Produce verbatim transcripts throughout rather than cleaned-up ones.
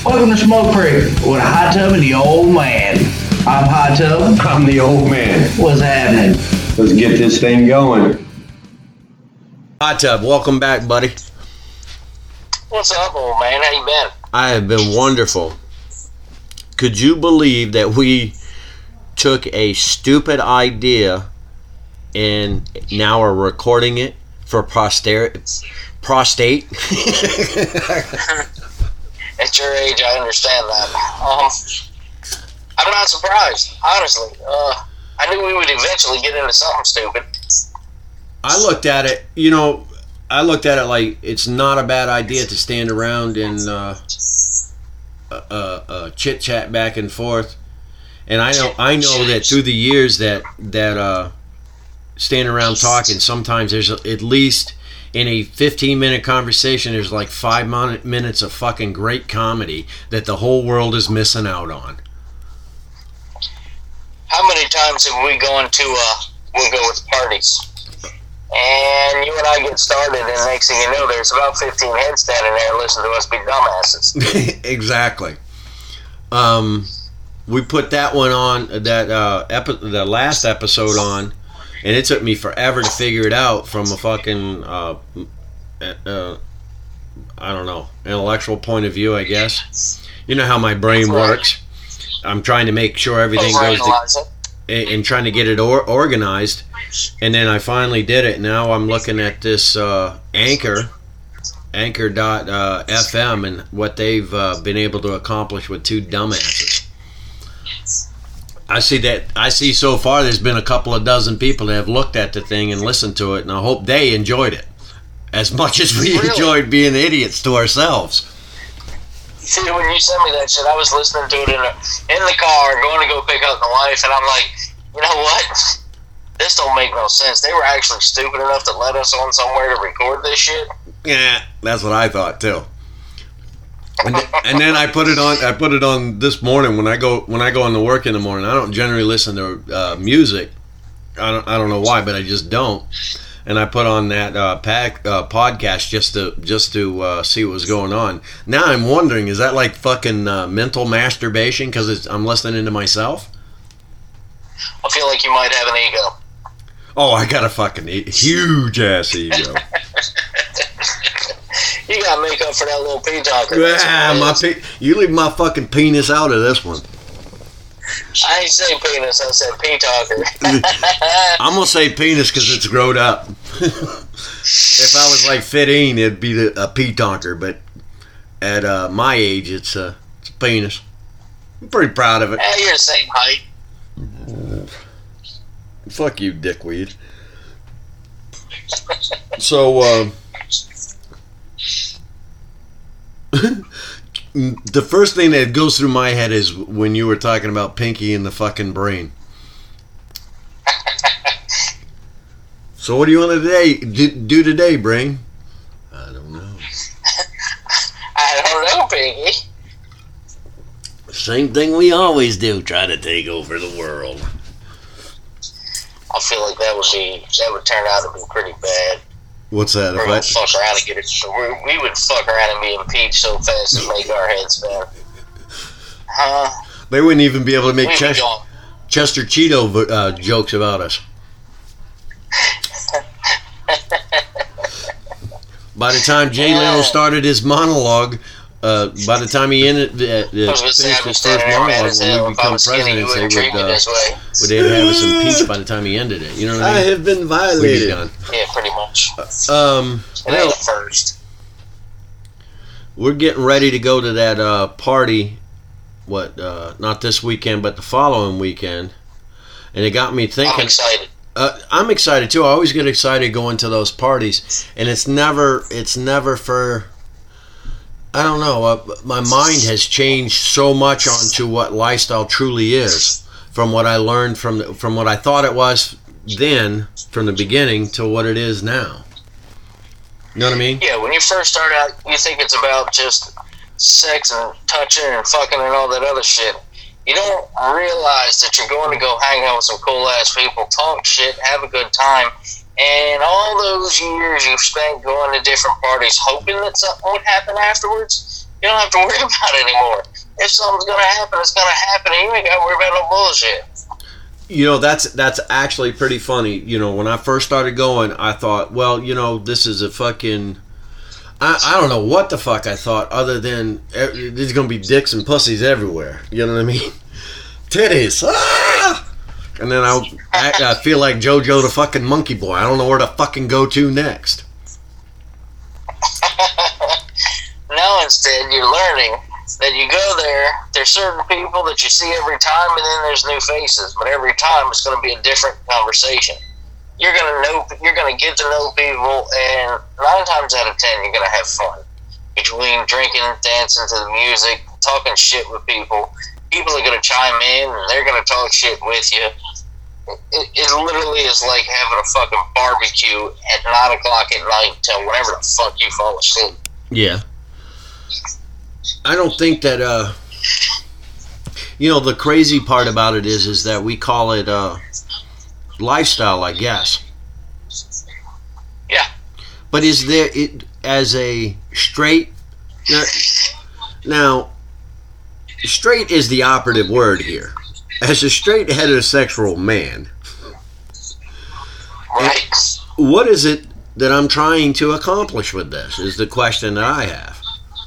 Welcome to Smoke Creek with a hot tub and the old man. I'm Hot Tub. I'm the old man. What's happening? Let's get this thing going. Hot Tub, welcome back, buddy. What's up, old man? How you been? I have been wonderful. Could you believe that we took a stupid idea and now are recording it for posterity? Prostate? At your age, I understand that. Um, I'm not surprised, honestly. Uh, I knew we would eventually get into something stupid. I looked at it, you know, I looked at it like it's not a bad idea to stand around and uh, uh, uh, chit chat back and forth. And I know, I know that through the years that that uh, standing around talking, sometimes there's at least in a fifteen minute conversation, there's like five minutes of fucking great comedy that the whole world is missing out on. How many times have we gone to, uh, we'll go with parties, and you and I get started, and next thing you know, there's about fifteen heads standing there listening to us be dumbasses. Exactly. Um, we put that one on, that uh, epi- the last episode on, and it took me forever to figure it out from a fucking, uh, uh, I don't know, intellectual point of view, I guess. You know how my brain works. I'm trying to make sure everything goes to, and trying to get it or, organized. And then I finally did it. Now I'm looking at this uh, Anchor, Anchor dot F M, and what they've uh, been able to accomplish with two dumbasses. I see that. I see so far there's been a couple of dozen people that have looked at the thing and listened to it, and I hope they enjoyed it as much as we really? enjoyed being idiots to ourselves. See, when you sent me that shit, I was listening to it in, a, in the car, going to go pick up the wife, and I'm like, you know what? This don't make no sense. They were actually stupid enough to let us on somewhere to record this shit. Yeah, that's what I thought too. And, th- and then I put it on. I put it on this morning when I go when I go into work in the morning. I don't generally listen to uh, music. I don't. I don't know why, but I just don't. And I put on that uh, pack, uh, podcast just to just to uh, see what was going on. Now I'm wondering, is that like fucking uh, mental masturbation because I'm listening to myself? I feel like you might have an ego. Oh, I got a fucking e- huge ass ego. You gotta make up for that little pee talker. Yeah, my pe- you leave my fucking penis out of this one. I ain't say penis, I said pee talker. I'm gonna say penis because it's grown up. If I was like fifteen, it'd be the, a pee talker, but at uh, my age, it's a, it's a penis. I'm pretty proud of it. Yeah, you're the same height. Fuck you, dickweed. So, uh, the first thing that goes through my head is when you were talking about Pinky and the fucking brain. So what do you want to today, do, do today, brain? I don't know. I don't know, Pinky. Same thing we always do, try to take over the world. I feel like that would be that would turn out to be pretty bad. What's that? We're if gonna I... fuck around and get it. We're, we would fuck around and be impeached so fast and make our heads spin. Huh? They wouldn't even be able to make We'd Chester, Chester Cheeto uh, jokes about us. By the time Jay Leno started his monologue, uh, by the time he ended uh, uh, finished his first monologue, when we become presidents, they would, uh, would they'd have us impeached by the time he ended it. You know what I mean? I have been violated. Yeah, pretty much. Um, It ain't the first. We're getting ready to go to that uh, party. What? Uh, not this weekend, but the following weekend. And it got me thinking. I'm excited. Uh, I'm excited too. I always get excited going to those parties, and it's never, it's never for. I don't know. Uh, my mind has changed so much onto what lifestyle truly is, from what I learned from the, from what I thought it was then, from the beginning, to what it is now. You know what I mean? Yeah, when you first start out, you think it's about just sex and touching and fucking and all that other shit. You don't realize that you're going to go hang out with some cool ass people, talk shit, have a good time, and all those years you've spent going to different parties hoping that something would happen afterwards, You don't have to worry about it anymore. If something's gonna happen, it's gonna happen, and you ain't gotta worry about no bullshit. You know, that's that's actually pretty funny. You know, when I first started going, I thought, well, you know, this is a fucking... I, I don't know what the fuck I thought, other than there's going to be dicks and pussies everywhere. You know what I mean? Titties. Ah! And then I'll, I, I feel like JoJo the fucking monkey boy. I don't know where to fucking go to next. Now instead, you're learning that you go there, there's certain people that you see every time, and then there's new faces. But every time, it's going to be a different conversation. You're gonna know. You're gonna get to know people, and nine times out of ten, you're gonna have fun between drinking, dancing to the music, talking shit with people. People are gonna chime in, and they're gonna talk shit with you. It, it literally is like having a fucking barbecue at nine o'clock at night till whenever the fuck you fall asleep. Yeah. I don't think that. Uh, you know, the crazy part about it is, is that we call it. Uh, lifestyle, I guess. Yeah. But is there it as a straight now, now straight is the operative word here. As a straight heterosexual man, right, what is it that I'm trying to accomplish with this is the question that I have.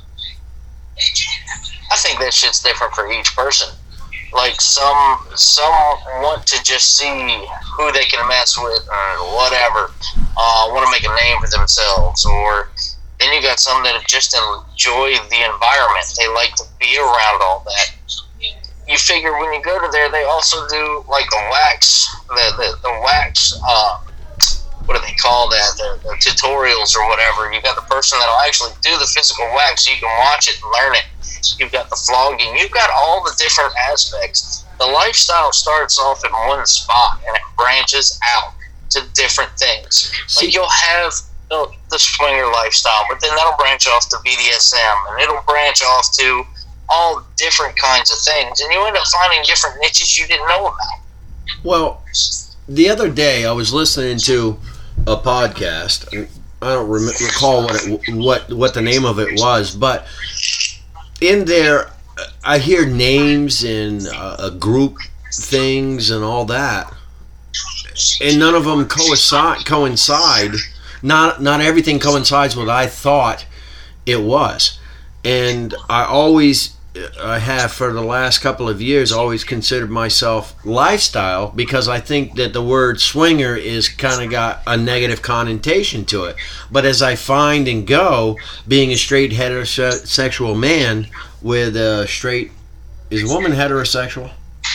I think that shit's different for each person. Like, some some want to just see who they can mess with or whatever, uh, want to make a name for themselves. Or then you got some that just enjoy the environment. They like to be around all that. You figure when you go to there, they also do, like, the wax, the, the, the wax, uh, what do they call that, the, the tutorials or whatever. You got the person that'll actually do the physical wax so you can watch it and learn it. You've got the flogging. You've got all the different aspects. The lifestyle starts off in one spot and it branches out to different things. See, like, you'll have the, the swinger lifestyle, but then that'll branch off to B D S M, and it'll branch off to all different kinds of things, and you end up finding different niches you didn't know about. Well, the other day I was listening to a podcast. I don't rem- recall what it, what what the name of it was, but in there, I hear names and uh, group things and all that, and none of them coincide. Coincide. Not not everything coincides with what I thought it was, and I always, I have for the last couple of years, always considered myself lifestyle because I think that the word swinger is kind of got a negative connotation to it. But as I find and go, being a straight heterosexual man with a straight, is a woman heterosexual?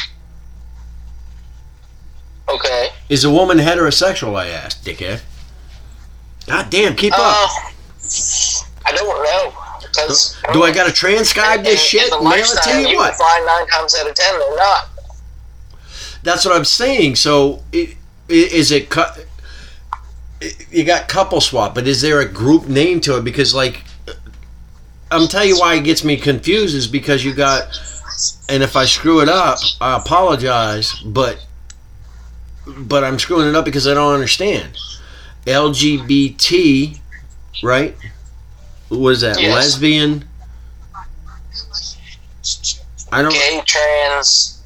Okay. Is a woman heterosexual, I asked, dickhead. God damn, keep uh, up. I don't know. Because, do I got to transcribe this in, shit in and mail it to you? You What? can find nine times out of ten they're not. That's what I'm saying. So, it, is it cu- you got couple swap, but is there a group name to it? Because, like, I'm telling you why it gets me confused is because you got, and if I screw it up, I apologize, but but I'm screwing it up because I don't understand. L G B T, right? What is that? Yes. Lesbian? I don't. Gay, trans.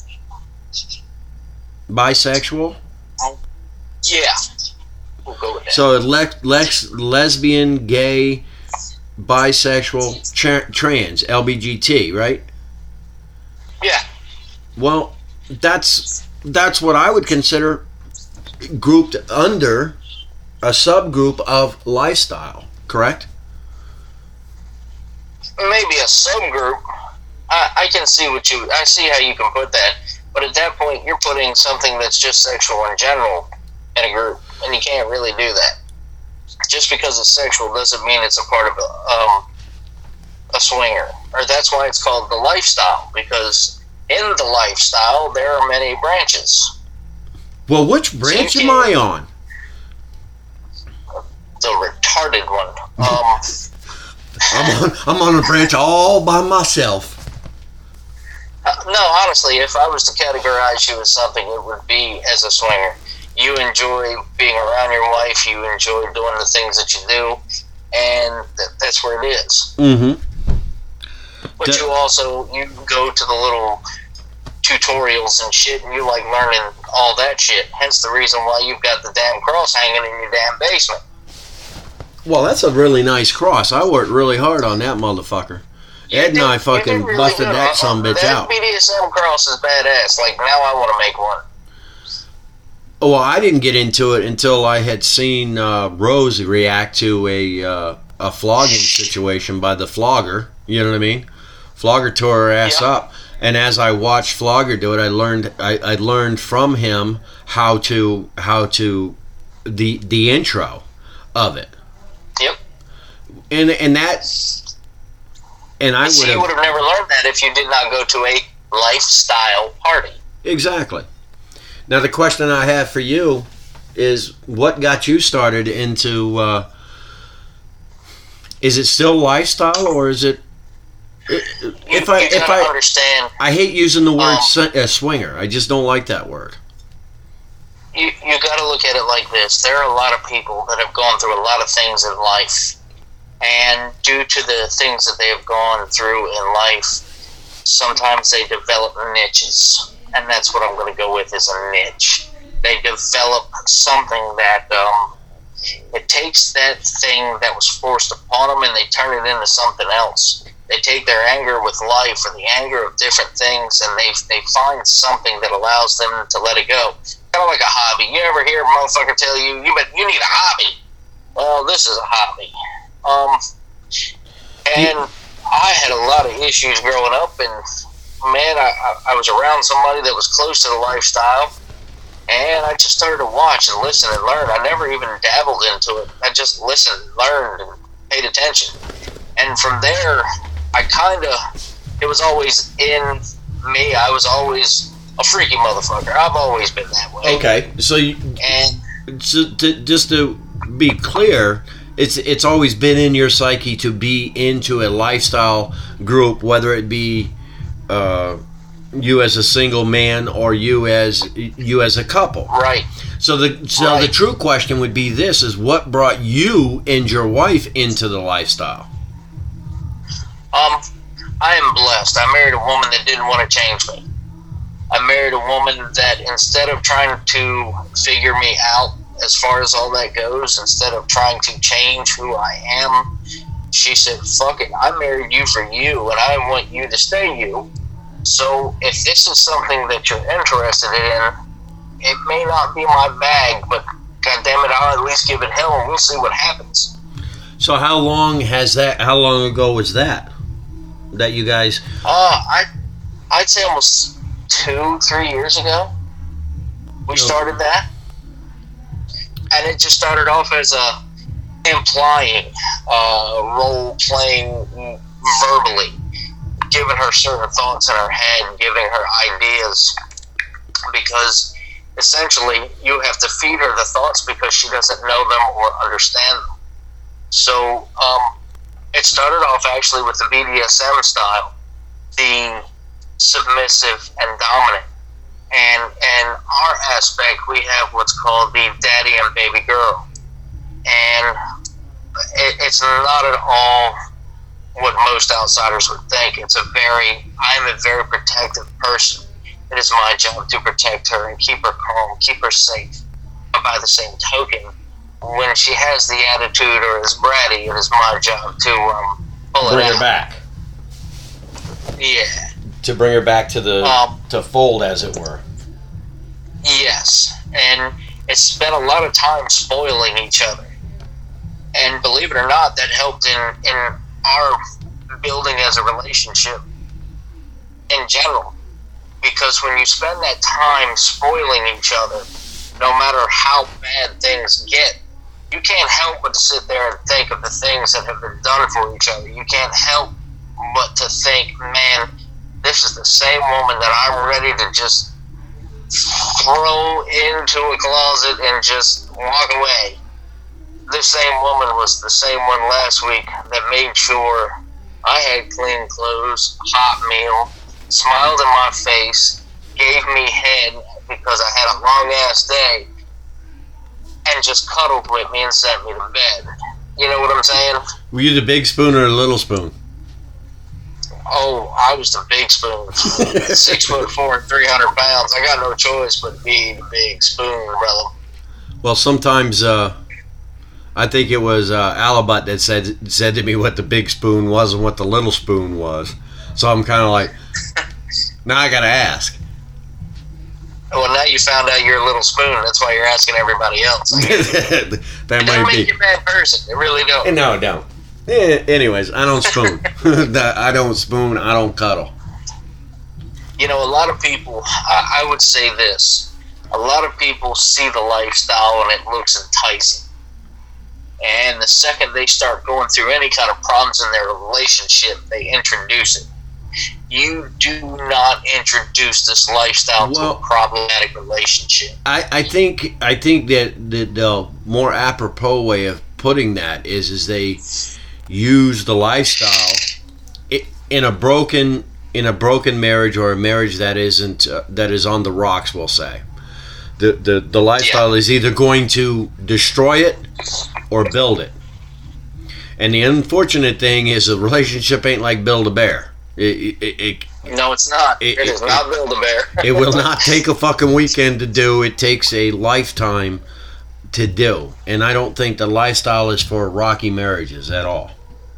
Bisexual? Yeah. We'll go with that. So lex, lex, lesbian, gay, bisexual, tra- trans, L G B T, right? Yeah. Well, that's that's what I would consider grouped under a subgroup of lifestyle, correct? Maybe a subgroup. I, I can see what you. I see how you can put that, but at that point, you're putting something that's just sexual in general in a group, and you can't really do that. Just because it's sexual doesn't mean it's a part of a, um, a swinger, or that's why it's called the lifestyle. Because in the lifestyle, there are many branches. Well, which branch So am I on? The retarded one. Um, I'm on. I'm on a branch all by myself. uh, no, honestly, if I was to categorize you as something, it would be as a swinger. You enjoy being around your wife. You enjoy doing the things that you do, and th- that's where it is. Mm-hmm. But you also, you go to the little tutorials and shit, and you like learning all that shit. Hence the reason why you've got the damn cross hanging in your damn basement. Well, that's a really nice cross. I worked really hard on that motherfucker. You Ed and did- I you fucking did really busted good. that Uh, sumbitch that out. B D S M cross is badass. Like, now I want to make one. Well, I didn't get into it until I had seen uh, Rose react to a uh, a flogging situation by the flogger. You know what I mean? Flogger tore her ass Yeah. up, and as I watched Flogger do it, I learned I, I learned from him how to how to the the intro of it. Yep. And and that and I You see, would you would have have never learned that if you did not go to a lifestyle party. exactly. Now the question I have for you is, what got you started into? Uh, is it still lifestyle, or is it? You, If I you if gotta I understand, I hate using the word Um, swi- uh, swinger. I just don't like that word. you, you got to look at it like this. There are a lot of people that have gone through a lot of things in life. And due to the things that they have gone through in life, sometimes they develop niches. And that's what I'm going to go with, is a niche. They develop something that um, it takes that thing that was forced upon them and they turn it into something else. They take their anger with life or the anger of different things, and they they find something that allows them to let it go. Kind of like a hobby. You ever hear a motherfucker tell you, you, but you need a hobby? Well, this is a hobby. Um, and I had a lot of issues growing up, and man, I, I, I was around somebody that was close to the lifestyle, and I just started to watch and listen and learn. I never even dabbled into it. I just listened, learned, and paid attention. And from there, I kind of, it was always in me. I was always a freaky motherfucker. I've always been that way. Okay, so you, And so to, just to be clear, it's it's always been in your psyche to be into a lifestyle group, whether it be uh, you as a single man or you as you as a couple. right. So the so Right. the true question would be this: is what brought you and your wife into the lifestyle? Um, I am blessed. I married a woman that didn't want to change me. I married a woman that, instead of trying to figure me out as far as all that goes, instead of trying to change who I am, she said, fuck it, I married you for you, and I want you to stay you. So if this is something that you're interested in, it may not be my bag, but goddammit, I'll at least give it hell, and we'll see what happens. So how long has that? How long ago was that? That you guys? Uh, I, I'd say almost two, three years ago, we started that, and it just started off as a implying, uh, role playing verbally, giving her certain thoughts in her head, giving her ideas, because essentially you have to feed her the thoughts because she doesn't know them or understand them. So, um, it started off actually with the B D S M style, the submissive and dominant. And in our aspect, we have what's called the daddy and baby girl. And it, it's not at all what most outsiders would think. It's a very, I'm a very protective person. It is my job to protect her and keep her calm, keep her safe. But by the same token, when she has the attitude or is bratty, it is my job to um, pull Bring it her out. back. Yeah. To bring her back to the Um, to fold, as it were. Yes. And it's spent a lot of time spoiling each other. And believe it or not, that helped in, in our building as a relationship in general. Because when you spend that time spoiling each other, no matter how bad things get, you can't help but to sit there and think of the things that have been done for each other. You can't help but to think, man, this is the same woman that I'm ready to just throw into a closet and just walk away. This same woman was the same one last week that made sure I had clean clothes, hot meal, smiled in my face, gave me head because I had a long-ass day, and just cuddled with me and sent me to bed. You know what I'm saying? Were you the big spoon or the little spoon? Oh, I was the big spoon. Six foot four and three hundred pounds. I got no choice but to be the big spoon, brother. Well, sometimes uh, I think it was uh, Alabut that said said to me what the big spoon was and what the little spoon was. So I'm kind of like, now I gotta ask. Well, now you found out you're a little spoon. That's why you're asking everybody else. that It might don't be. make you a bad person. It really don't. No, it don't. Eh, anyways, I don't spoon. I don't spoon. I don't cuddle. You know, a lot of people, I, I would say this. A lot of people see the lifestyle and it looks enticing. And the second they start going through any kind of problems in their relationship, they introduce it. You do not introduce this lifestyle well, to a problematic relationship. I, I think I think that the, the more apropos way of putting that is is they use the lifestyle in a broken in a broken marriage or a marriage that isn't uh, that is on the rocks. We'll say the the, the lifestyle yeah. is either going to destroy it or build it. And the unfortunate thing is the relationship ain't like Build-A-Bear. It, it, it, no, it's not. It, it is it, not Build-A-Bear. It will not take a fucking weekend to do. It takes a lifetime to do. And I don't think the lifestyle is for rocky marriages at all.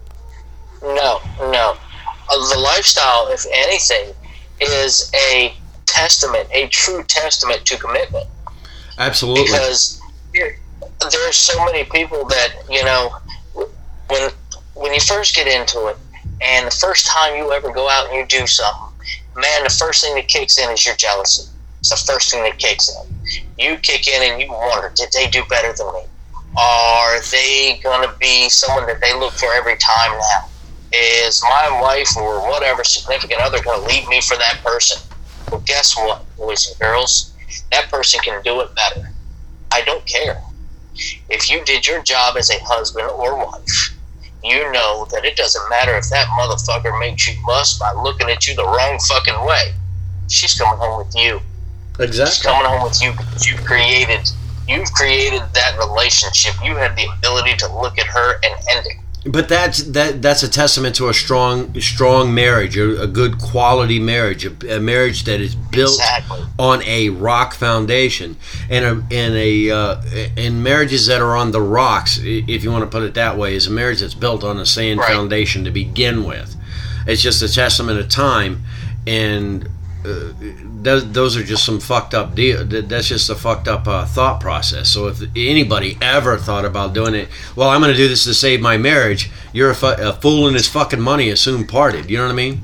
No, no. Uh, the lifestyle, if anything, is a testament, a true testament to commitment. Absolutely. Because there, there are so many people that, you know, when when you first get into it, and the first time you ever go out and you do something, man, the first thing that kicks in is your jealousy. It's the first thing that kicks in. You kick in and you wonder, did they do better than me? Are they going to be someone that they look for every time now? Is my wife or whatever significant other going to leave me for that person? Well, guess what, boys and girls? That person can do it better. I don't care. If you did your job as a husband or wife, you know that it doesn't matter if that motherfucker makes you bust by looking at you the wrong fucking way. She's coming home with you. Exactly. She's coming home with you because you've created, you've created that relationship. You had the ability to look at her and end it. But that's that that's a testament to a strong strong marriage, a, a good quality marriage, a, a marriage that is built exactly. on a rock foundation, and a and a uh, and marriages that are on the rocks, if you want to put it that way, is a marriage that's built on a sand right. foundation to begin with. It's just a testament of time, and uh, those, those are just some fucked up deal. That's just a fucked up uh, thought process. So if anybody ever thought about doing it, well, I'm going to do this to save my marriage, you're a, fu- a fool and his fucking money is soon parted. You know what I mean?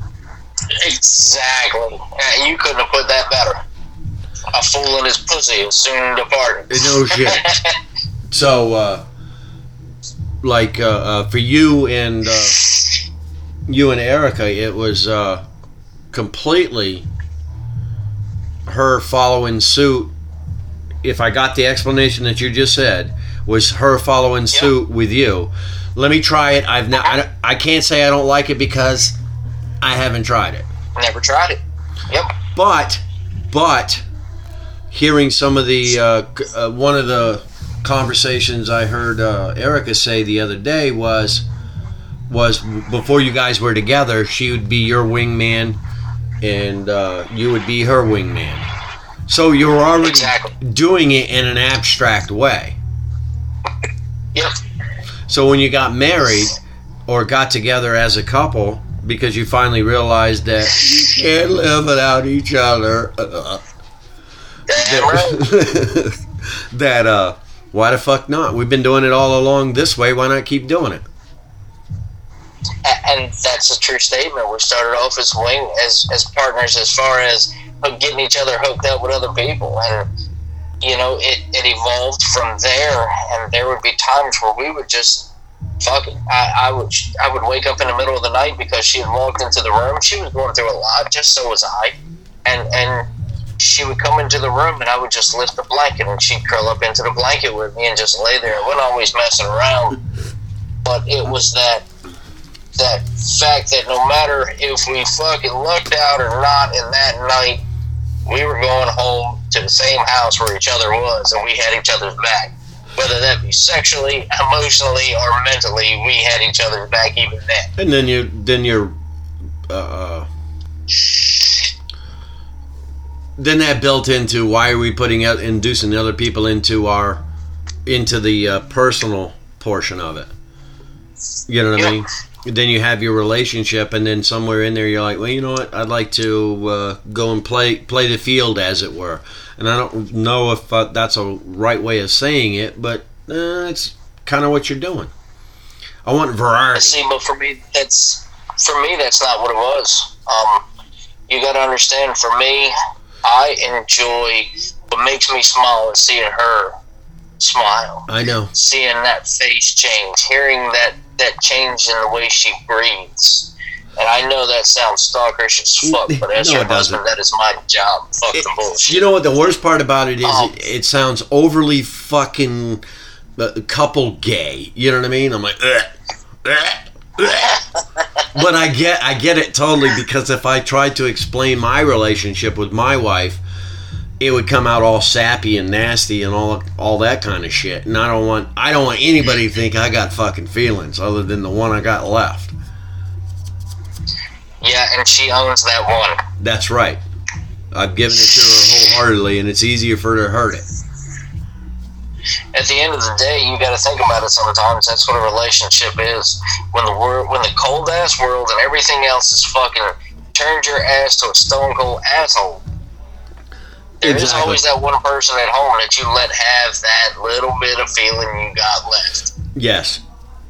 Exactly. And you couldn't have put that better. A fool and his pussy is soon departed. No shit. So, uh, like, uh, uh, for you and uh, you and Erica, it was uh, completely her following suit. If I got the explanation that you just said, was her following yep. suit with you. Let me try it. I've not. I, I can't say I don't like it because I haven't tried it. Never tried it. Yep. But, but, hearing some of the uh, uh, one of the conversations I heard uh, Erica say the other day was was before you guys were together, she would be your wingman, and uh, you would be her wingman. So you were already exactly. doing it in an abstract way. Yep. So when you got married or got together as a couple, because you finally realized that you can't live without each other, uh, Damn right. that uh, why the fuck not? We've been doing it all along this way. Why not keep doing it? And that's a true statement. We started off as wing as as partners, as far as getting each other hooked up with other people, and you know, it, it evolved from there. And there would be times where we would just fuck it. I, I would I would wake up in the middle of the night because she had walked into the room. She was going through a lot, just so was I, and and she would come into the room, and I would just lift the blanket, and she'd curl up into the blanket with me and just lay there. It wasn't always messing around, but it was that. that fact that no matter if we fucking lucked out or not in that night, we were going home to the same house where each other was, and we had each other's back. Whether that be sexually, emotionally, or mentally, we had each other's back even then. And then you then you're uh, then that built into why are we putting out inducing other people into our into the uh, personal portion of it. You know what yeah. I mean? Then you have your relationship, and then somewhere in there you're like, well, you know what? I'd like to uh, go and play play the field, as it were. And I don't know if uh, that's a right way of saying it, but uh, it's kind of what you're doing. I want variety. See, but for me, that's for me that's not what it was. Um, you got to understand. For me, I enjoy what makes me smile is seeing her smile. I know. Seeing that face change, hearing that. that change in the way she breathes. And I know that sounds stalkerish as fuck, but as no, your husband, that is my job. Fuck it, the bullshit. You know what the worst part about it is? Um, it, it sounds overly fucking uh, couple gay. You know what I mean? I'm like, ugh, ugh, ugh. But I get, I get it totally, because if I tried to explain my relationship with my wife, it would come out all sappy and nasty and all all that kind of shit. And I don't want I don't want anybody to think I got fucking feelings other than the one I got left. Yeah, and she owns that one. That's right. I've given it to her wholeheartedly, and it's easier for her to hurt it. At the end of the day, you got to think about it sometimes. That's what a relationship is. When the world, when the cold ass world and everything else is fucking turned your ass to a stone cold asshole. There exactly. is always that one person at home that you let have that little bit of feeling you got left. Yes.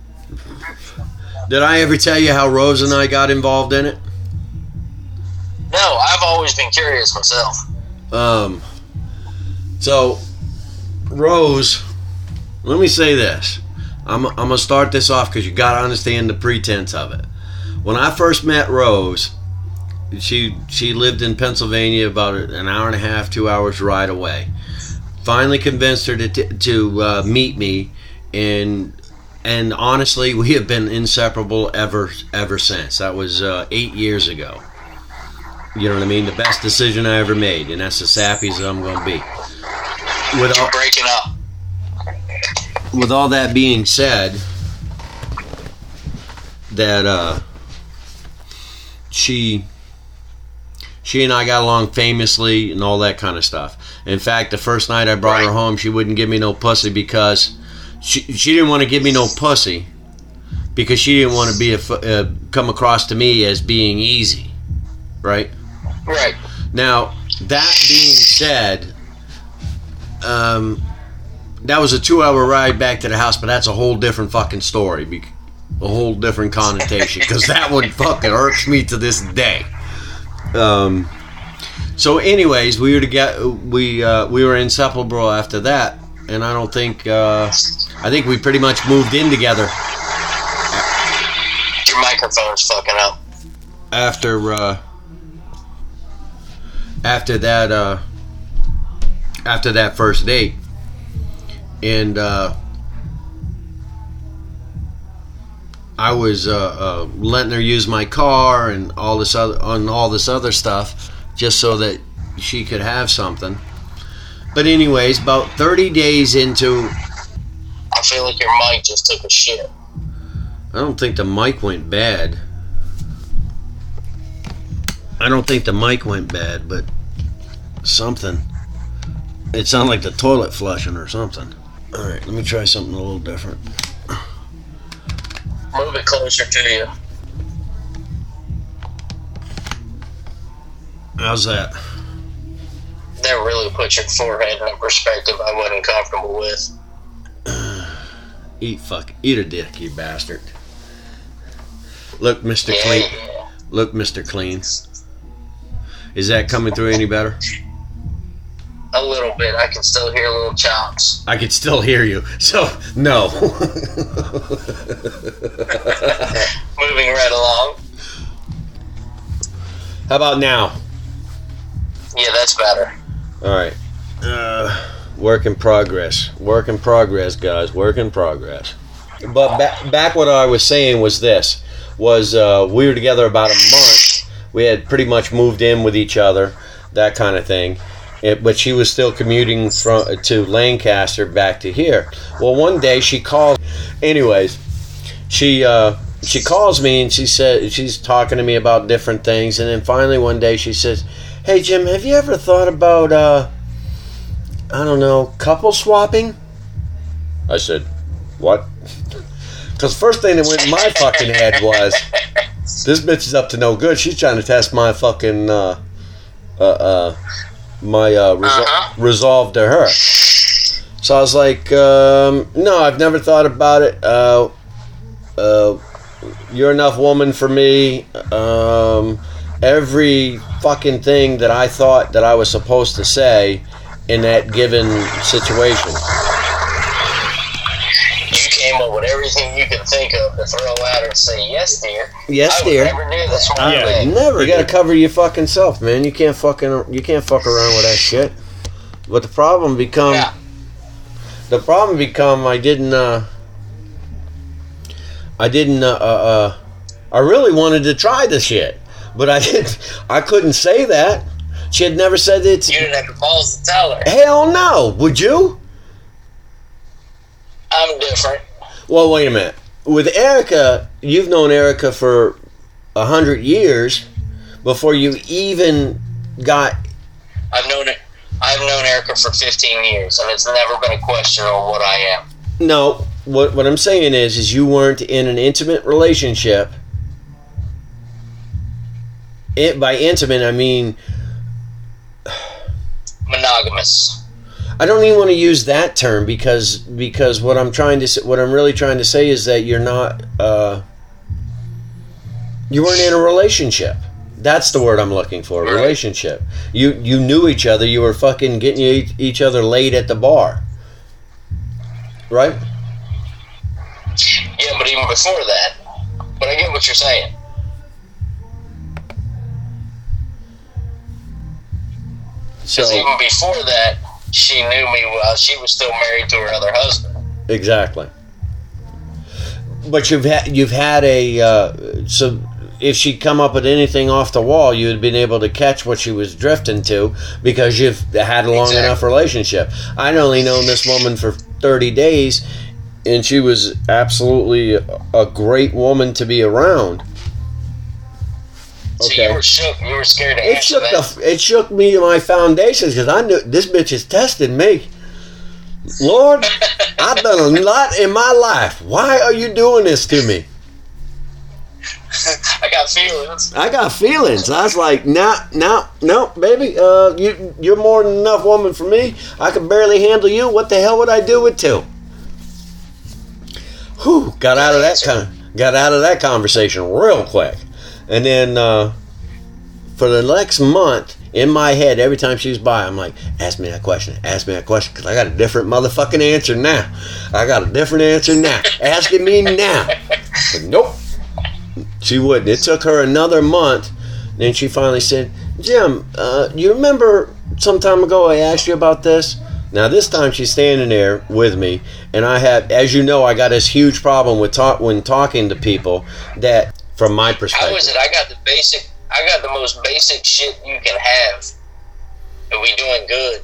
Did I ever tell you how Rose and I got involved in it? No, I've always been curious myself. Um. So, Rose, let me say this. I'm, I'm going to start this off because you got to understand the pretense of it. When I first met Rose, She she lived in Pennsylvania, about an hour and a half, two hours ride away. Finally convinced her to to uh, meet me, and and honestly, we have been inseparable ever ever since. That was uh, eight years ago. You know what I mean? The best decision I ever made, and that's as sappy as I'm going to be. With all, breaking up. With all that being said, that uh, she. She and I got along famously and all that kind of stuff. In fact, the first night I brought her home, she wouldn't give me no pussy because she she didn't want to give me no pussy because she didn't want to be a, uh, come across to me as being easy, right? Right. Now, that being said, um, that was a two-hour ride back to the house, but that's a whole different fucking story, a whole different connotation, because that one fucking irks me to this day. Um. So, anyways, we were together. We uh, we were inseparable after that, and I don't think. Uh, I think we pretty much moved in together. Your microphone's fucking up. After uh, after that uh, after that first date, and uh, I was uh, uh, letting her use my car and all this other on all this other stuff, just so that she could have something. But anyways, about thirty days into, I feel like your mic just took a shit. I don't think the mic went bad. I don't think the mic went bad, but something. It sounded like the toilet flushing or something. All right, let me try something a little different. Move it closer to you. How's that? That really puts your forehead in a perspective I wasn't comfortable with. Eat fuck, eat a dick, you bastard. Look, Mister Yeah, Clean. yeah. Look, Mister Clean. Is that coming through any better? A little bit. I can still hear little chops. I can still hear you. So, no. Moving right along. How about now? Yeah, that's better. All right. Uh, work in progress. Work in progress, guys. Work in progress. But ba- back what I was saying was this. Was uh, we were together about a month. We had pretty much moved in with each other. That kind of thing. It, but she was still commuting from to Lancaster back to here. Well, one day she called. Anyways, she uh, she calls me and she said she's talking to me about different things, and then finally one day she says, "Hey Jim, have you ever thought about uh, I don't know, couple swapping?" I said, "What?" Because first thing that went in my fucking head was, this bitch is up to no good. She's trying to test my fucking uh, uh, uh, my uh, resol- Uh-huh. resolve to her. So I was like, um, no, I've never thought about it. Uh, uh, you're enough woman for me. Um, every fucking thing that I thought that I was supposed to say in that given situation. You came up with everything you could think of to throw out and say, yes, dear. Yes, I would dear. never do this one Yeah. day. Never. You gotta cover your fucking self, man. You can't fucking you can't fuck around with that shit. But the problem become Yeah. the problem become I didn't uh I didn't uh, uh uh I really wanted to try the shit, but I didn't. I couldn't say that. She had never said it. You didn't have the balls to tell her. Hell no. Would you? I'm different. Well, wait a minute. With Erica, you've known Erica for a hundred years before you even got. I've known it. I've known Erica for fifteen years, and it's never been a question on what I am. No, what what I'm saying is, is you weren't in an intimate relationship. It, by intimate, I mean Monogamous. I don't even want to use that term because because what I'm trying to say, what I'm really trying to say is that you're not uh, you weren't in a relationship. That's the word I'm looking for. Right. Relationship. You you knew each other. You were fucking getting each, each other laid at the bar, right? Yeah, but even before that, but I get what you're saying. So Because even before that, she knew me well. She was still married to her other husband. exactly. But you've had you've had a uh, so. If she'd come up with anything off the wall, you'd have been able to catch what she was drifting to because you've had a long Exactly. enough relationship. I'd only known this woman for thirty days, and she was absolutely a great woman to be around. So Okay. you were shook. You were scared to It answer shook that. the it shook me to my foundations because I knew this bitch is testing me. Lord, I've done a lot in my life. Why are you doing this to me? I got feelings. I got feelings. I was like, no, no, no, baby. Uh, you, you're more than enough woman for me. I can barely handle you. What the hell would I do it to? Whew, got out of that con- got out of that conversation real quick. And then uh, for the next month, in my head, every time she was by, I'm like, ask me that question, ask me that question, because I got a different motherfucking answer now. I got a different answer now. Asking me now. But nope. She wouldn't. It took her another month. Then she finally said, Jim, uh, you remember some time ago I asked you about this? Now this time she's standing there with me, and I have, as you know, I got this huge problem with talk when talking to people that, from my How perspective. is it? I got the basic. I got the most basic shit you can have, and we doing good.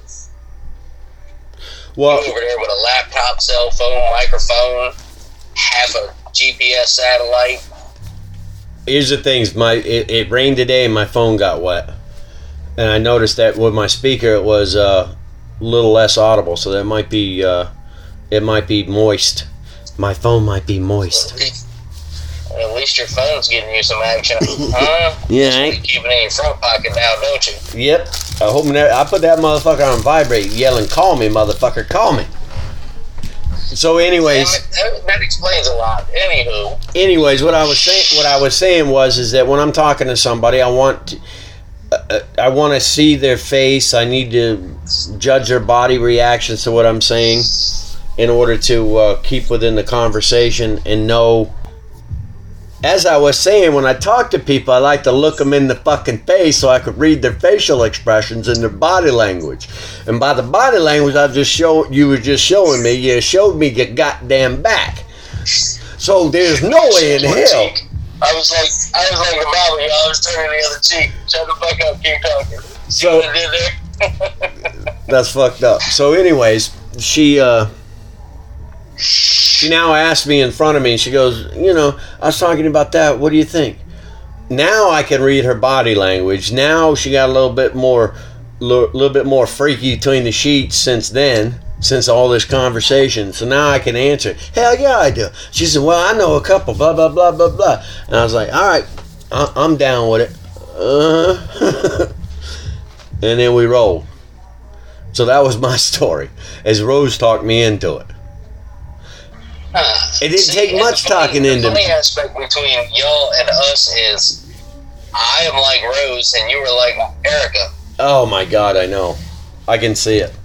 Well, You over there with a laptop, cell phone, microphone, half a G P S satellite. here's the things. My it, it rained today, and my phone got wet, and I noticed that with my speaker it was uh, a little less audible, so that might be uh, it might be moist. My phone might be moist. At least your phone's getting you some action, huh? Yeah, You I, keep it in your front pocket now, don't you? yep. I hope that, I put that motherfucker on vibrate, yelling, "Call me, motherfucker, call me." So, anyways, Damn it, that, that explains a lot. Anywho, anyways, what I was saying, what I was saying was, is that when I'm talking to somebody, I want, to, uh, I want to see their face. I need to judge their body reactions to what I'm saying, in order to uh, keep within the conversation and know. As I was saying, when I talk to people, I like to look them in the fucking face so I could read their facial expressions and their body language. And by the body language, I just show you were just showing me. You showed me your goddamn back. So there's no way in hell. I was like, I was like the Bible, y'all. I was turning the other cheek. Shut the fuck up, keep talking. See So- what I did there? That's fucked up. So, anyways, she uh, she she now asked me in front of me, and she goes, you know, I was talking about that. What do you think? Now I can read her body language. Now she got a little bit more, little, little bit more freaky between the sheets since then, since all this conversation. So now I can answer. Hell yeah, I do. She said, well, I know a couple, blah, blah, blah, blah, blah. And I was like, all right, I- I'm down with it. Uh, and then we rolled. So that was my story, as Rose talked me into it. Huh. It didn't See, take and much the funny, talking the into funny aspect between y'all and us is I am like Rose and you were like Erica. Oh my God, I know. I can see it.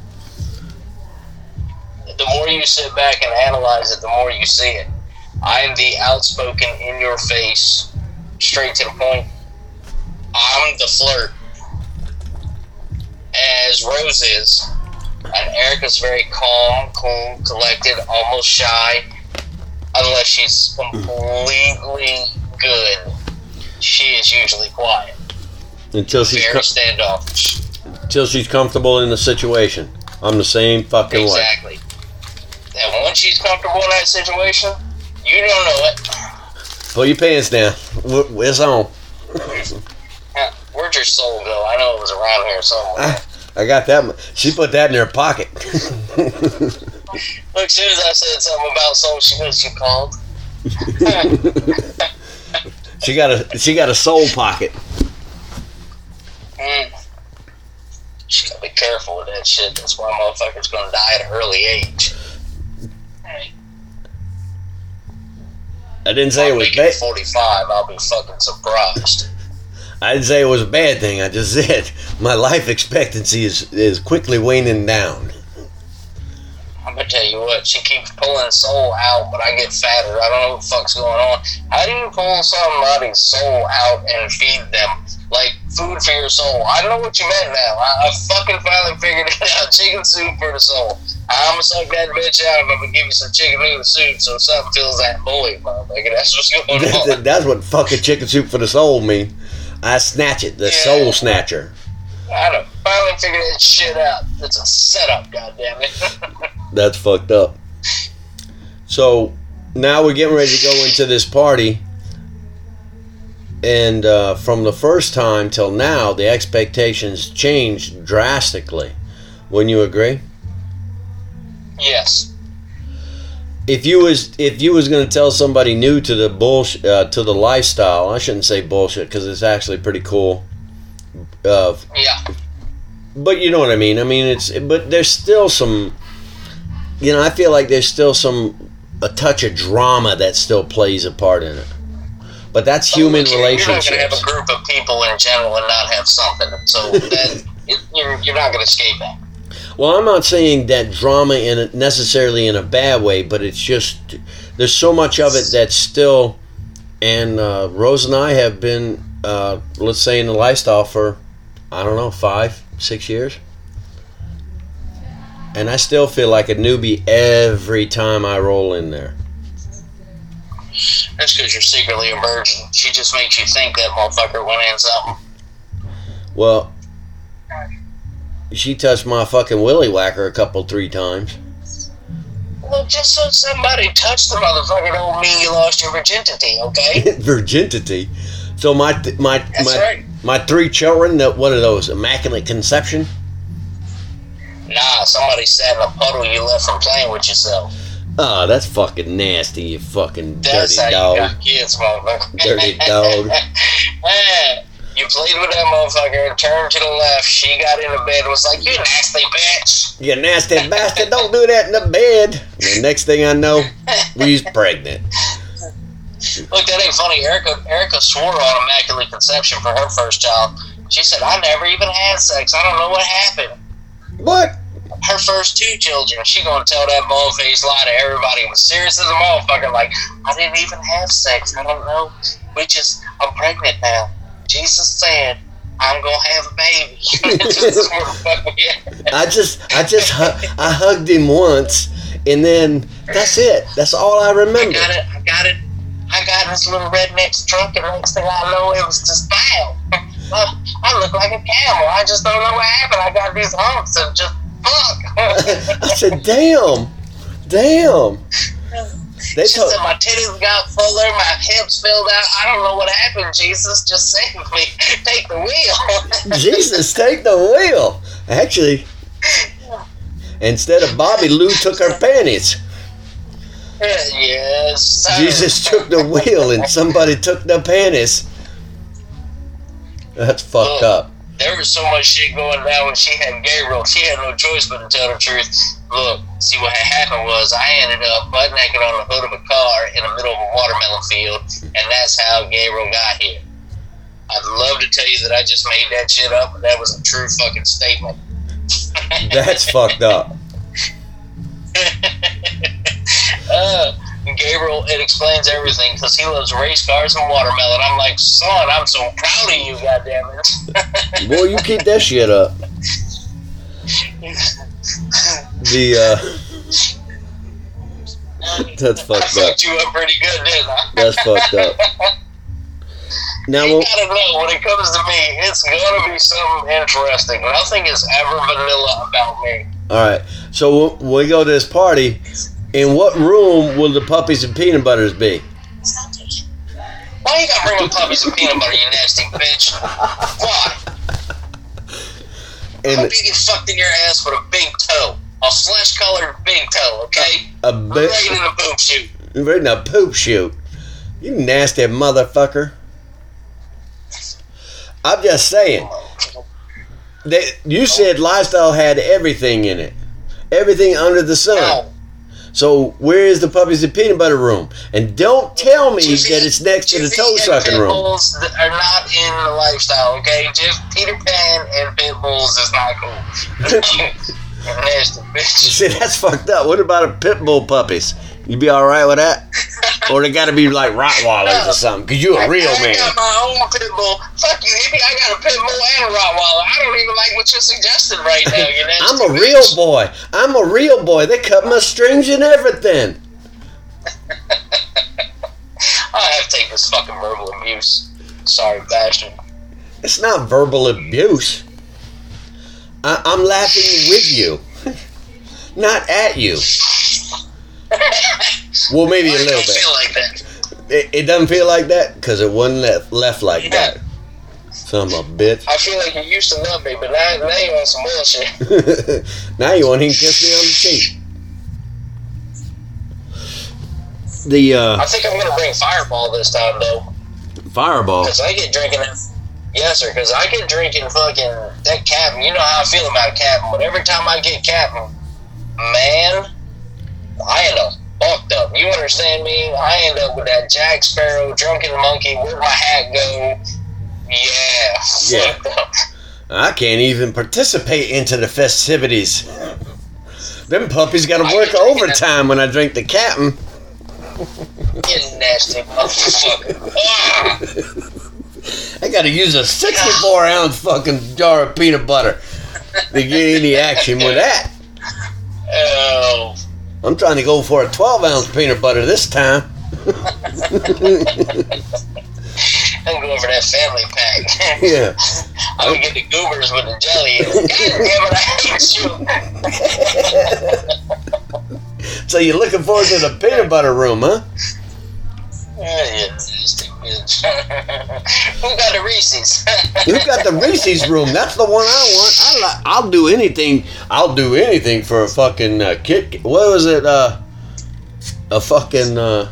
The more you sit back and analyze it, the more you see it. I am the outspoken, in your face, straight to the point. I'm the flirt, as Rose is, and Erica's very calm, cool, collected, almost shy, unless she's completely good. She is usually quiet, Until she's very co- standoffish. until she's comfortable in the situation. I'm the same fucking way. Exactly. And once she's comfortable in that situation, you don't know it. Pull your pants down. W- It's on. Huh, where'd your soul go? I know it was around here somewhere. I got that. m- She put that in her pocket. Look, as soon as I said something about soul, she knows you called. She got a she got a soul pocket. Mm. She gotta be careful with that shit. That's why motherfuckers gonna die at an early age. I didn't say it was Making bad. forty-five, I'll be fucking surprised. I didn't say it was a bad thing. I just said my life expectancy is is quickly waning down. I'm gonna tell you what, she keeps pulling soul out, but I get fatter. I don't know what the fuck's going on. How do you pull somebody's soul out and feed them? Like food for your soul. I don't know what you meant now. I, I fucking finally figured it out. Chicken soup for the soul. I'm gonna suck that bitch out and I'm gonna give you some chicken noodle soup so something fills that void, motherfucker. That's what's going on. That's what fucking chicken soup for the soul mean. I snatch it, the Yeah. soul snatcher. I done finally figured that shit out. It's a setup, goddammit. That's fucked up. So now we're getting ready to go into this party, and uh, from the first time till now, the expectations changed drastically. Wouldn't you agree? Yes. If you was if you was going to tell somebody new to the bullshit uh, to the lifestyle, I shouldn't say bullshit because it's actually pretty cool. Uh, Yeah. But you know what I mean. I mean, it's but there's still some. You know, I feel like there's still some a touch of drama that still plays a part in it. But that's human You're- relationships. You're not going to have a group of people in general and not have something. So that, it, you're, you're not going to escape that. Well, I'm not saying that drama in a, necessarily in a bad way, but it's just there's so much of it that's still. And uh, Rose and I have been, uh, let's say, in the lifestyle for I don't know, five, six years. And I still feel like a newbie every time I roll in there. That's because you're secretly a virgin. She just makes you think that motherfucker went in something. Well, she touched my fucking willy whacker a couple, three times. Well, just so somebody touched the motherfucker don't mean you lost your virginity, okay? Virginity. So my my That's my right. my three children. That what are those? Immaculate conception. Nah, somebody sat in a puddle you left from playing with yourself. Oh, that's fucking nasty. You fucking That's dirty how you dog. got kids, motherfucker. Dirty dog. Eh, you played with that motherfucker and turned to the left. She got into bed and was like, you nasty bitch. You nasty bastard! Don't do that in the bed. The next thing I know, we's pregnant. Look, that ain't funny. Erica Erica swore on immaculate conception for her first child. She said, I never even had sex. I don't know what happened. What? Her first two children, she gonna tell that motherface lie to everybody. It was serious as a motherfucker. Like, I didn't even have sex. I don't know. We just, I'm pregnant now. Jesus said, I'm gonna have a baby. Just where the fuck we at. I just, I just, hu- I hugged him once, and then that's it. That's all I I remember. got it. I got it. I got this little redneck's trunk, and next thing I know, it was just foul. I look like a camel. I just don't know what happened. I got these humps and just fuck. I said, "Damn, damn." They she told- said my titties got fuller, my hips filled out. I don't know what happened, Jesus. Just save me. Take the wheel. Jesus, take the wheel. Actually, instead of Bobby, Lou took her panties. Yes, sir. Jesus took the wheel and somebody took the panties. That's fucked Look, up. There was so much shit going down when she had Gabriel. She had no choice but to tell the truth. Look, see what had happened was I ended up butt naked on the hood of a car in the middle of a watermelon field, and that's how Gabriel got here. I'd love to tell you that I just made that shit up, but that was a true fucking statement. That's fucked up. uh, Gabriel, it explains everything because he loves race cars and watermelon. I'm like, son, I'm so proud of you, goddammit. Boy, you keep that shit up. The, uh... That's I fucked up. fucked you up pretty good, didn't I? That's fucked up. Now, You well, gotta know, when it comes to me, it's gonna be something interesting. Nothing is ever vanilla about me. alright. So when we go to this party, in what room will the puppies and peanut butters be? Why you gotta bring up puppies and peanut butter, you nasty bitch? Why? I And hope you get fucked in your ass with a big toe. A flesh-colored big toe, okay? a I'm bit... ready in a poop shoot. You're in a poop shoot. You nasty motherfucker. I'm just saying. They, you said Lifestyle had everything in it. Everything under the sun. No. So where is the puppies and peanut butter room? And don't tell me Jiffy- that it's next to the Jiffy toe and sucking pit room. bulls that are not in the Lifestyle, okay? Just Peter Pan and pit bulls is not cool. Nasty bitch. See, that's fucked up. What about a pit bull puppies? You be all right with that? Or they got to be like Rottweilers or something? Because you a real I man. got my own pit bull. Fuck you, hippie. I got a pit bull and a Rottweiler. I don't even like what you're suggesting right now. You nasty I'm a bitch. real boy. I'm a real boy. They cut my strings and everything. I have to take this fucking verbal abuse. Sorry, bastard. It's not verbal abuse. I, I'm laughing with you, not at you. Well, maybe a Why little don't bit. feel like that? It, it doesn't feel like that because it wasn't left, left like that. Son of a bitch. I feel like you used to love me, but now, now you on some bullshit. Now you want him to kiss me on the cheek. The uh, I think I'm gonna bring Fireball this time, though. Fireball. Because I get drinking that. Yes, sir, because I get drinking fucking that Captain. You know how I feel about Captain, but every time I get Captain, man, I end up fucked up. You understand me? I end up with that Jack Sparrow, drunken monkey, where'd my hat go? Yeah. Yeah. fucked up. I can't even participate into the festivities. Them puppies got to work overtime when I drink the Captain. You nasty motherfucker. Ah! I got to use a sixty-four ounce fucking jar of peanut butter to get any action with that. Oh. I'm trying to go for a twelve ounce peanut butter this time. I'm going for that family pack. Yeah. I'm gonna get the goobers with the jelly. God damn it, I hate you. So you're looking forward to the peanut butter room, huh? Yeah, you nasty bitch. Who got the Reese's? You got the Reese's room. That's the one I want. I like. I'll do anything. I'll do anything for a fucking uh, Kit. What was it? Uh, a fucking. Uh,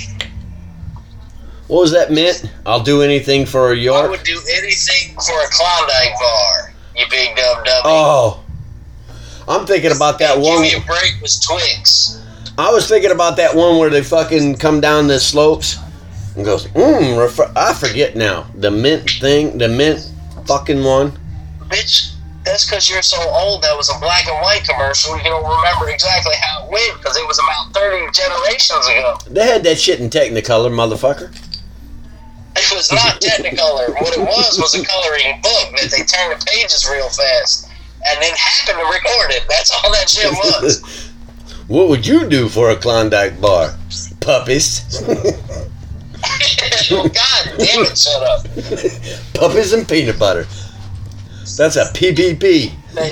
what was that mint? I'll do anything for a I York. would do anything for a Klondike bar, you big dumb dummy. Oh, I'm thinking about that one. Give me a break was Twix. I was thinking about that one where they fucking come down the slopes and goes, mmm, refer- I forget now. The mint thing, the mint fucking one. Bitch, that's because you're so old. That was a black and white commercial. You don't remember exactly how it went because it was about thirty generations ago. They had that shit in Technicolor, motherfucker. It was not Technicolor. What it was was a coloring book that they turned the pages real fast and then happened to record it. That's all that shit was. What would you do for a Klondike bar? Puppies. Oh, God damn it, shut up. Puppies and peanut butter. That's a P P P. Hey,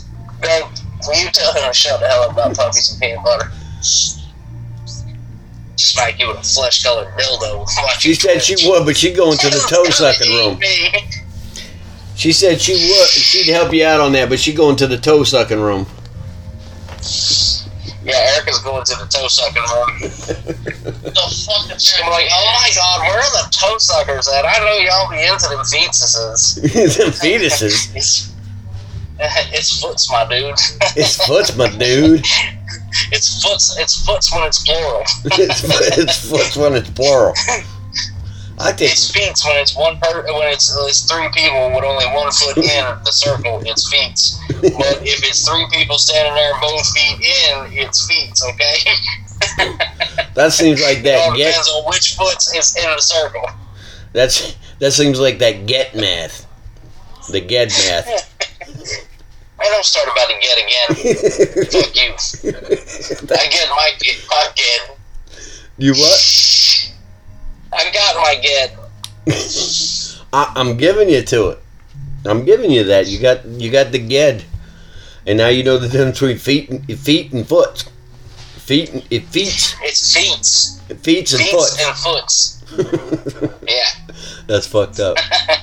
Ben, will you tell him to shut the hell up about puppies and peanut butter? smack you with a flesh-colored dildo. She said she would, but she'd go into the toe sucking room. She said she would. She'd help you out on that, but she'd go into the toe sucking room. Yeah, Erica's going to the toe sucking room. The fuck is I'm like, oh my god, where are the toe suckers at? I know y'all be into them fetuses. Them fetuses. It's, it's foots, my dude. It's foots, my dude. It's foots. It's foots when it's plural. it's, it's foots when it's plural. I think it's feet when it's one per when it's it's three people with only one foot in the circle. It's feet. But if it's three people standing there, both feet in, it's feet. Okay. That seems like that. It all get, depends on which foot is in the circle. That's that seems like that get math. The get math. I don't start about to get again. Fuck you. I get my get. My get. You what? I got my get. I, I'm giving you to it. I'm giving you that. You got you got the get, and now you know the difference between feet and feet and foot. Feet and it feet. It's feet. It feet and foot. and foots. Yeah. That's fucked up.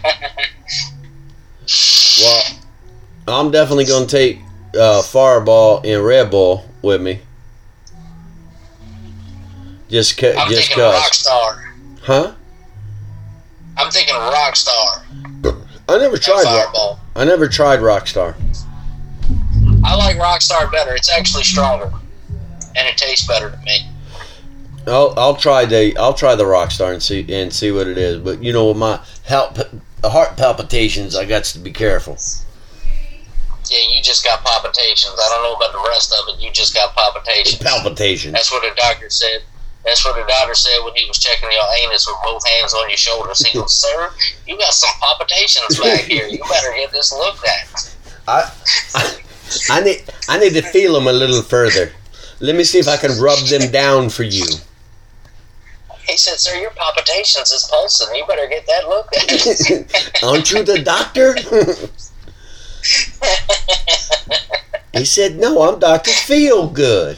Well, I'm definitely gonna take uh, Fireball and Red Bull with me. Just ca- I'm just thinking cause. Rockstar. Huh? I'm thinking Rockstar. I never tried Rock- Fireball. I never tried Rockstar. I like Rockstar better. It's actually stronger, and it tastes better to me. I'll I'll try the I'll try the Rockstar and see and see what it is. But you know, with my heart heart palpitations, I got to be careful. Yeah, you just got palpitations. I don't know about the rest of it. You just got palpitations. Palpitations. That's what the doctor said. That's what the doctor said when he was checking your anus with both hands on your shoulders. He goes, "Sir, you got some palpitations back here. You better get this looked at." I, I I need I need to feel them a little further. Let me see if I can rub them down for you. He said, "Sir, your palpitations is pulsing. You better get that looked at." Aren't you the doctor? He said, "No, I'm Doctor Feelgood."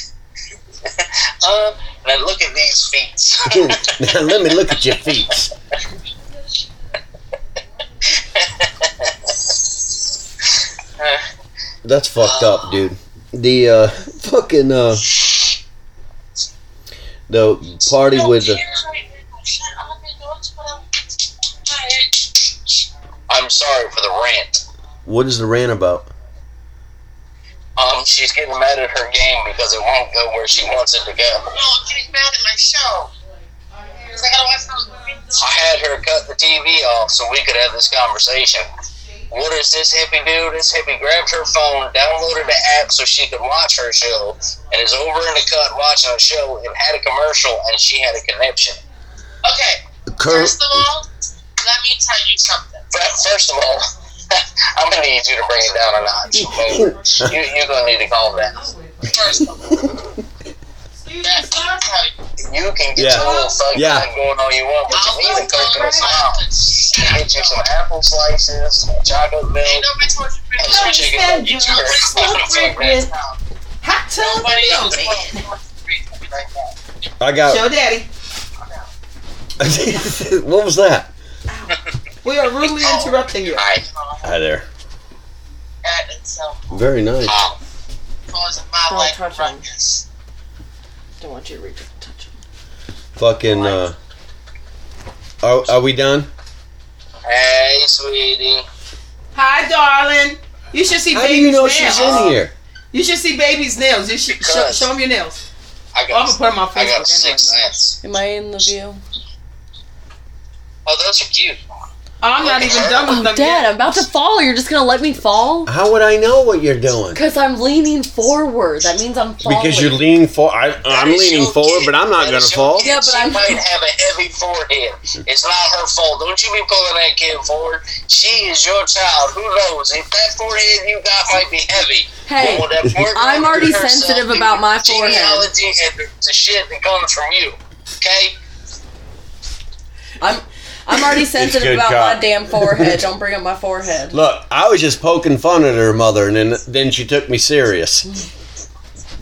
Uh, now look at these feet. Now let me look at your feet. That's fucked up, dude. The uh, fucking uh, the party with the. I'm sorry for the rant. What is the rant about? Um, she's getting mad at her game because it won't go where she wants it to go. No, I'm getting mad at my show. Because I gotta watch those movies. I had her cut the T V off so we could have this conversation. What does this hippie do? This hippie grabbed her phone, downloaded the app so she could watch her show, and is over in the cut watching a show and had a commercial and she had a connection. Okay, Cur- first of all, let me tell you something. First of all, I'm going to need you to bring it down a notch. Okay? you, you're going to need to calm down. First of all, you can get Yeah. your little thug Yeah. thing going on you want, but you need a coconut smile. Get you some apple slices, some chocolate milk, and some chicken nuggets. Hot tub. I got. Show daddy. What was that? We are rudely interrupting you. Hi. Hi there. Very nice. Don't touch him. Don't want you to reach and touch him. Fucking. Uh, are are we done? Hey, sweetie. Hi, darling. You should see How do baby's you know nails. she's in here? You should see baby's nails. You should show, Because- show them your nails. I Oh, I'm got, gonna put them on I Facebook got six anyway, cents. Am I in the view? Oh, those are cute. Oh, I'm not even done with them Dad, yet. I'm about to fall. You're just gonna let me fall? How would I know what you're doing? Because I'm leaning forward. That means I'm falling. Because you lean for. I, I'm That is leaning your forward, kid. but I'm not That gonna is your fall. kid. Yeah, but she I'm- might have a heavy forehead. It's not her fault. Don't you be pulling that kid forward. She is your child. Who knows? If that forehead you got might be heavy. Hey, But when that forehead I'm goes already to herself, sensitive the about my forehead. genealogy and the, the shit that comes from you. Okay? I'm I'm already sensitive good about cop. my damn forehead. Don't bring up my forehead. Look, I was just poking fun at her mother, and then then she took me serious.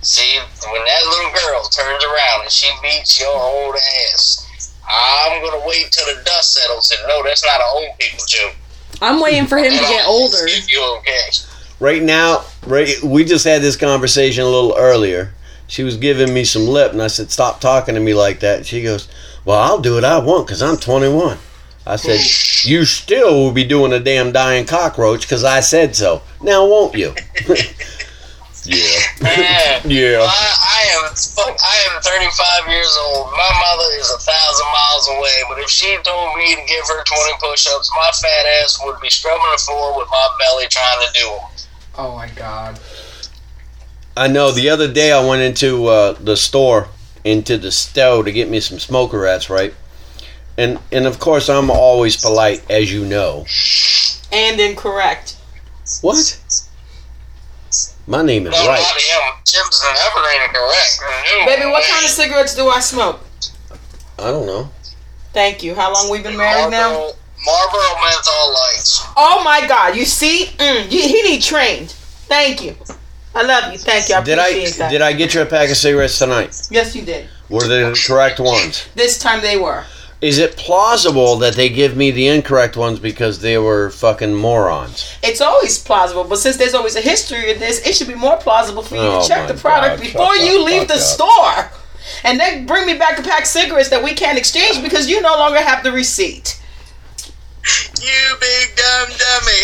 See, when that little girl turns around and she beats your old ass, I'm gonna wait till the dust settles and no, that's not an old people joke. I'm waiting for him to get older. If you okay. Right now, right, we just had this conversation a little earlier. She was giving me some lip, and I said, stop talking to me like that. And she goes, well, I'll do what I want because I'm twenty-one. I said, you still will be doing a damn dying cockroach because I said so. Now won't you? Yeah. Man, Yeah. well, I, I am fuck, I am thirty-five years old. My mother is a thousand miles away, but if she told me to give her twenty push-ups, my fat ass would be scrubbing the floor with my belly trying to do them. Oh my god. I know. The other day I went into uh, the store, into the store to get me some smoker rats, right? And and of course I'm always polite, as you know. And incorrect. What? My name is No, right. not him. Jim's never ain't correct. No Baby, what way. kind of cigarettes do I smoke? I don't know. Thank you. How long we been married now? Marlboro, Marlboro menthol lights. Oh my god, you see? Mm, you, he need trained. Thank you. I love you. Thank you. I Did I appreciate that. did I get you a pack of cigarettes tonight? Yes, you did. Were they the correct ones? This time they were. Is it plausible that they give me the incorrect ones because they were fucking morons? It's always plausible, but since there's always a history of this, it should be more plausible for you Oh to check my the product God, before fuck you up, leave fuck the up. store. And then bring me back a pack of cigarettes that we can't exchange because you no longer have the receipt. You big dumb dummy.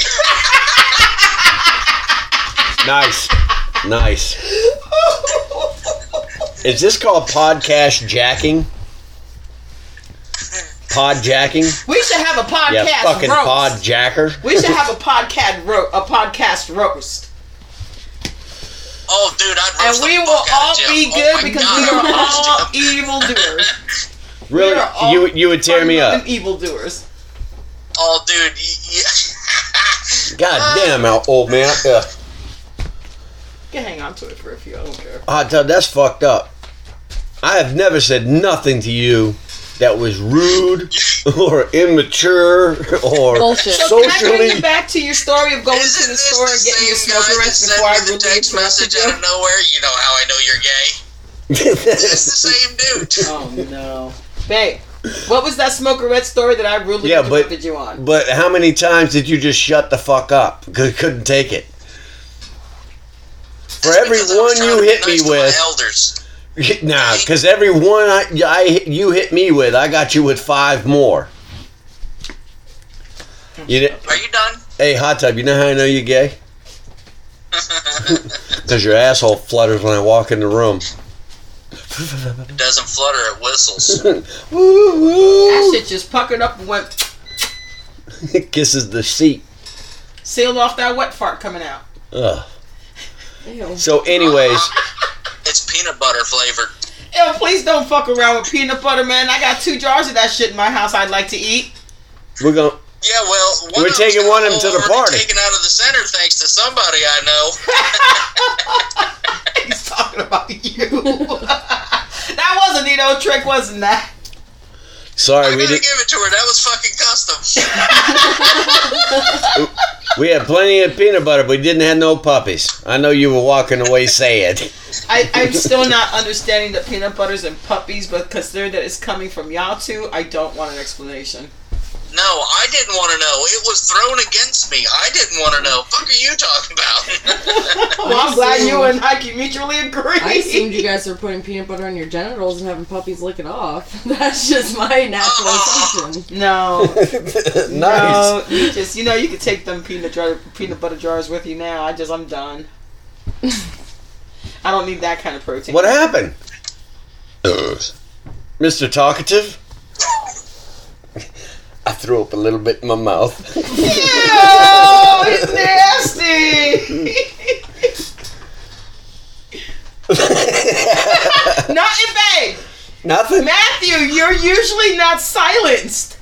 Nice. Nice. Is this called podcast jacking? Pod jacking? We should have a podcast Yeah, fucking roast. pod jacker. We should have a podcast ro- a podcast roast. Oh, dude, I'd And roast we the will fuck out all of Jim. be Oh good my because God, we I'd are roast all Jim. evildoers. Really? We are all You you would tear me up? fun-loving evildoers. Oh, dude, you, you God damn, out old man. Uh, You can hang on to it for a few. I don't care. hot tub, that's fucked up. I have never said nothing to you that was rude or immature or Bullshit. So can I bring socially. you back to your story of going Isn't to the this store the and getting your same guy smoker that rest sent before I me the rudely text message interrupted out you? of nowhere? You know how I know you're gay. It's the same dude. Oh no, babe. What was that smoker red story that I rudely Yeah, but- interrupted you on? But how many times did you just shut the fuck up? Because couldn't take it. For every Because I was one trying you to be hit nice me to my with, elders. nah, because every one I, I you hit me with, I got you with five more. You did, Are you done? hey, hot tub, you know how I know you're gay? Because your asshole flutters when I walk in the room. It doesn't flutter, it whistles. Woo woo. That shit just puckered up and went Kisses the seat. sealed off that wet fart coming out. Ugh. Ew. So, anyways, It's peanut butter flavored. Ew, please don't fuck around with peanut butter, man. I got two jars of that shit in my house I'd like to eat. we're going. Yeah, well, one We're of taking them's one of them to the already party. taken out of the center thanks to somebody I know. He's talking about you. That wasn't a neato trick, wasn't that? Sorry, I we gotta did. give it to her. That was fucking custom. We had plenty of peanut butter, but we didn't have no puppies. I know you were walking away sad. I, I'm still not understanding the peanut butters and puppies, but considering that it's coming from y'all two, I don't want an explanation. No, I didn't want to know. It was thrown against me. I didn't want to know. Fuck are you talking about? Well, I'm glad you and I can mutually agree. I assumed you guys were putting peanut butter on your genitals and having puppies lick it off. That's just my natural assumption. No. Nice. No, you just, you know, you can take them peanut jar, peanut butter jars with you now. I just, I'm done. I don't need that kind of protein. What happened? Mister Talkative? I threw up a little bit in my mouth. Ew, it's nasty. Nothing, babe. Nothing? Matthew, you're usually not silenced.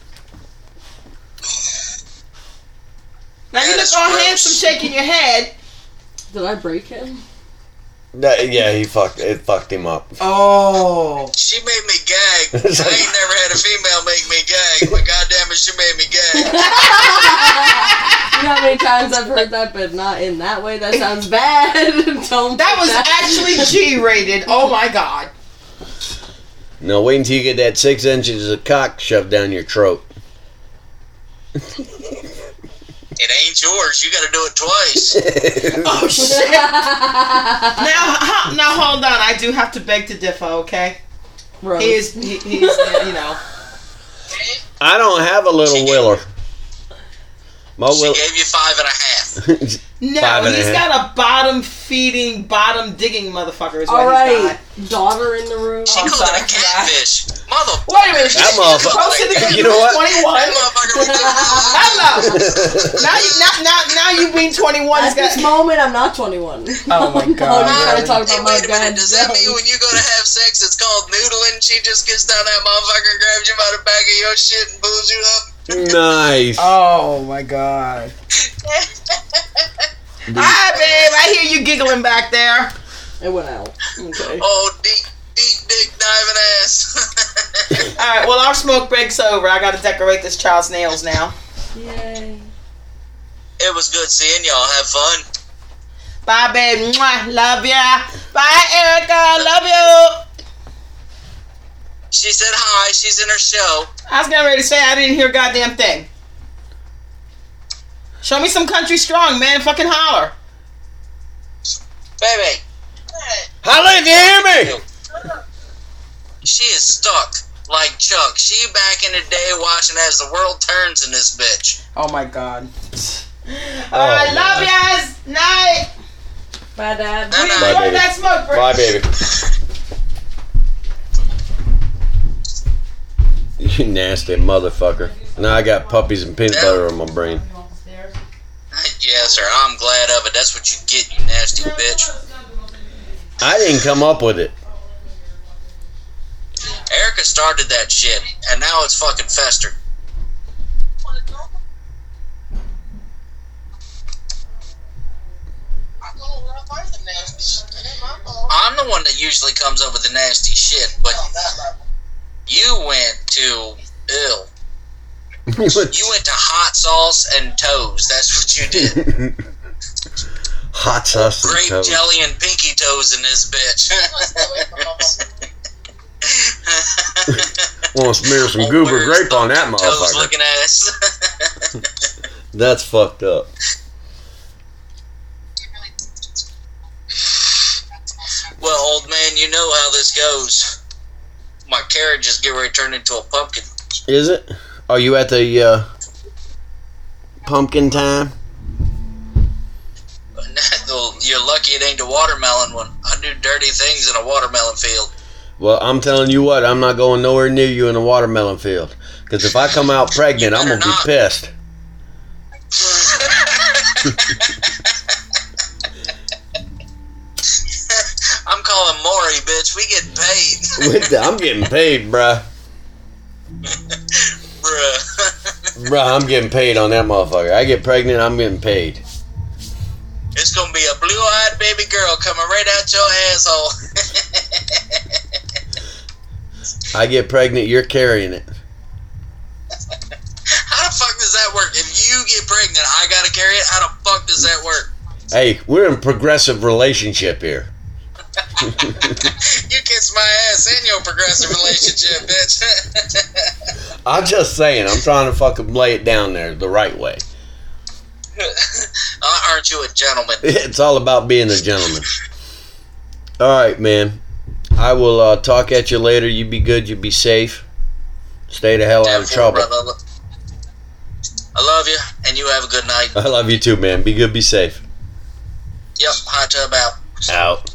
Now you That look is all gross. handsome shaking your head. Did I break him? That- yeah, he fucked. It fucked him up. Oh. She made me gag. I ain't never had a female make me gag, but goddamn it, she made me gag. You got me many times I've heard that, but not in that way. That sounds bad. Don't That was that. actually G-rated. Oh my god. No, wait until you get that six inches of cock shoved down your throat. It ain't yours. You got to do it twice. Oh shit. now, ho- now hold on. I do have to beg to differ. Okay. Rose. He is. He, he's. Uh, you know. I don't have a little willer. My She will- gave you five and a half. No, Five and a he's half. got a bottom feeding, bottom digging motherfucker. Is what All he's right, got. daughter in the room. She I'm called sorry it a for that. catfish. Mother. Wait a minute. That motherfucker- Posted the You know what? twenty-one. That motherfucker was Hello. Now you now now now you being twenty-one. At It's got. this moment, I'm not twenty-one. Oh my God, I'm just trying to talk Hey, about my wait a minute. bad Does that joke. mean when you go to have sex, it's called noodling? She just gets down that motherfucker, grabs you by the back of your shit, and pulls you up? Nice. Oh my God. Hi, babe. I hear you giggling back there. It went out. Okay. Oh, deep, deep dick diving ass. All right. Well, our smoke break's over. I got to decorate this child's nails now. Yay. It was good seeing y'all. Have fun. Bye, babe. Mwah. Love ya. Bye, Erica. Love you. She said hi. She's in her show. I was getting ready to say I didn't hear a goddamn thing. Show me some country strong, man. Fucking holler. Baby. Holla if you hear me. She is stuck like Chuck. She back in the day watching as the world turns in this bitch. Oh my God. All right, love yas. Night. Bye, Dad. Bye, We Bye, enjoyed baby. that smoke break. Bye, baby. You nasty motherfucker. Now I got puppies and peanut butter on my brain. Yes, sir. I'm glad of it. That's what you get, you nasty bitch. I didn't come up with it. Erica started that shit, and now it's fucking festered. I'm the one that usually comes up with the nasty shit, but you went to ill. You went to hot sauce and toes. That's what you did. Hot sauce and Grape toast. jelly and pinky toes in this bitch. Want to smear some Old goober weird grape on that stumped toes motherfucker. looking ass. That's fucked up. Well, old man, you know how this goes. My carriage is getting ready to turn into a pumpkin. Is it? Are you at the uh, pumpkin time? You're lucky it ain't a watermelon one. I do dirty things in a watermelon field. Well, I'm telling you what, I'm not going nowhere near you in a watermelon field. Because if I come out pregnant, I'm going to be not. pissed. I'm calling Maury, bitch. We get paid. With the- I'm getting paid, bruh. Bruh. Bruh, I'm getting paid on that motherfucker. I get pregnant, I'm getting paid. It's gonna be a blue-eyed baby girl coming right out your asshole. I get pregnant, you're carrying it. How the fuck does that work? If you get pregnant, I gotta carry it? How the fuck does that work? Hey, we're in a progressive relationship here. You kiss my ass in your progressive relationship, bitch. I'm just saying, I'm trying to fucking lay it down there the right way. uh, aren't you a gentleman? It's all about being a gentleman. Alright, man. I will uh, talk at you later. You be good, you be safe. Stay the hell out of trouble. Brother. I love you, and you have a good night. I love you too, man. Be good, be safe. Yep, hot tub out. Out.